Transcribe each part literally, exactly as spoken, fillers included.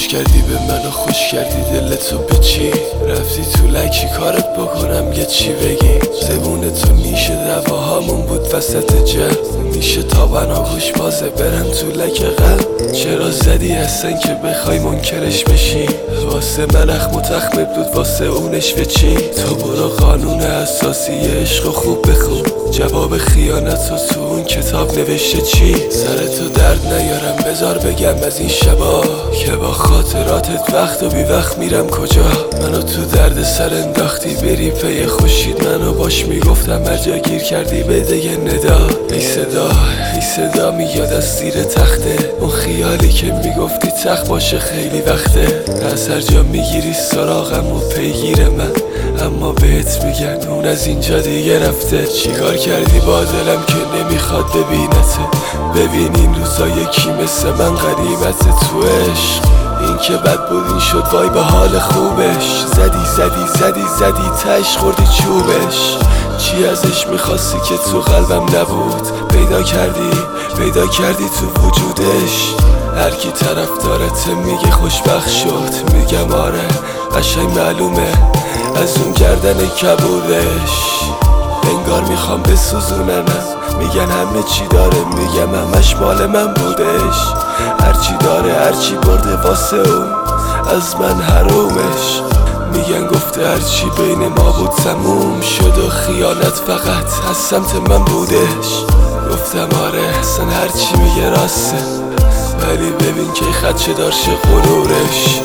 خوش کردی به منو، خوش کردی دلتو به چی رفتی تو لکی کارت بکنم یه چی بگی. زبون تو نیشه دواهامون بود وسط جمع، میشه تا بنا گوش بازه برم تو لک غم. چرا زدی هستن که بخوای منکرش بشی؟ واسه من اخم و تخم بود واسه اونش به چی؟ تو برو قانون اساسی عشق و خوب بخون، جواب خیانت رو تو اون کتاب نوشته چی؟ سرتو درد نیارم بذار بگم از این شبا که با خاطراتت وقت و بی وقت میرم کجا. منو تو درد سر انداختی بری پی خوشید، منو باش میگفتم هرجا گیر کردی بده یه ندا. ای صدا ای صدا میاد از زیر تخته، اون خیالی که میگفتی تخت باشه خیلی وقته. از هر جا میگیری سراغم و پیگیر من، اما بهت میگن اون از اینجا دیگه رفته. چیکار کردی با دلم که نمیخواد ببینته؟ ببین این روزا یکی مثل من غریبت تو عشق. این که بد بود این شد وای به حال خوبش. زدی زدی زدی زدی تش خوردی چوبش. چی ازش میخواستی که تو قلبم نبود؟ پیدا کردی پیدا کردی تو وجودش. هر کی طرف دارته میگه خوشبخت شد، میگم آره قشنگ معلومه از اون گردن کبودش. انگار میخوام بسوزوننم، میگن همه چی داره، میگم همش مال من بودش. هرچی داره هرچی برده واسه اون از من حرومش. میگن گفته هرچی بین ما بود تموم شد و خیانت فقط از سمت من بودش. گفتم آره اصلا هرچی میگه راسته، ولی ببین که خدشه دارشه غرورش.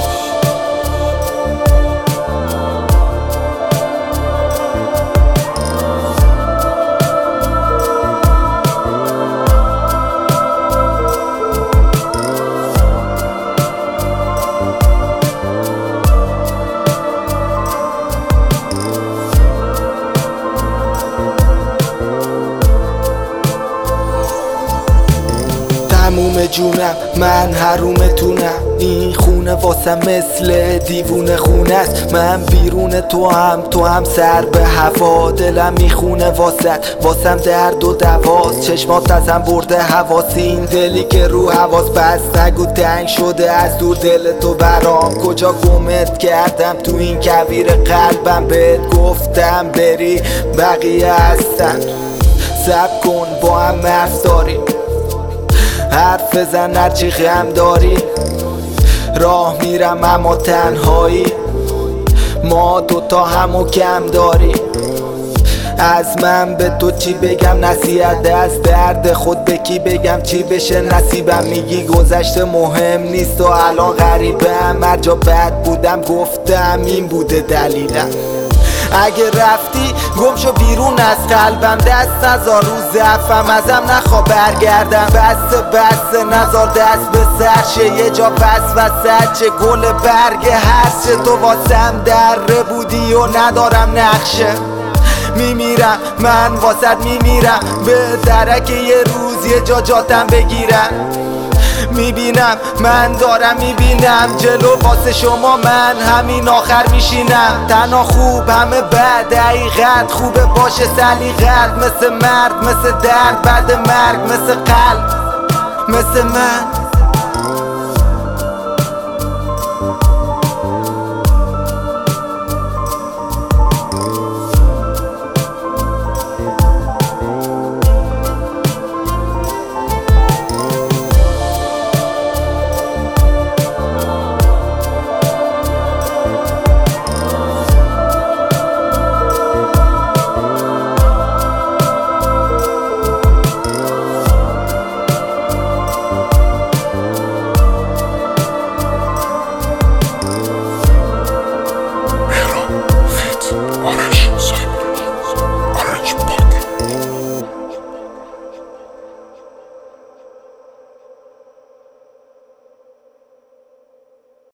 تموم جونم من حرومتونم، این خونه واسم مثل دیوونه خونه است. من بیرون تو هم تو هم سر به هوا، دلم میخونه واسط واسم درد و دواست. چشمات ازم برده حواس، این دلی که رو حواس بست نگو تنگ شده از دور دل تو برام. کجا گمت کردم تو این کویر قلبم، بهت گفتم بری بقیه هستن. صبر کن با هم حرف داریم، حرف بزن هرچی غم داری. راه میرم اما تنهایی، ما دوتا همو کم داری. از من به تو چی بگم؟ نصیحت از درد خود به کی بگم؟ چی بشه نصیبم؟ میگی گذشته مهم نیست و الان غریبم. هر جا بد بودم گفتم این بوده دلیلم. اگه رفتی گم شو بیرون از قلبم، دست نزار رو ضعفم ازم نخوا برگردم. بس بس نزار دست به سر شه یه جا پس وسط چه گل برگ هست. چه تو واسم دره بودی و ندارم نقشه، میمیرم من واسد میمیرم. به درک یه روز یه جا جاتم بگیرم. میبینم من دارم میبینم جلو واسه شما من همین آخر میشینم. تنها خوب همه بد، دقیقت خوبه باشه سلیقت. مثل مرد مثل درد بعد مرگ، مثل قلب مثل من.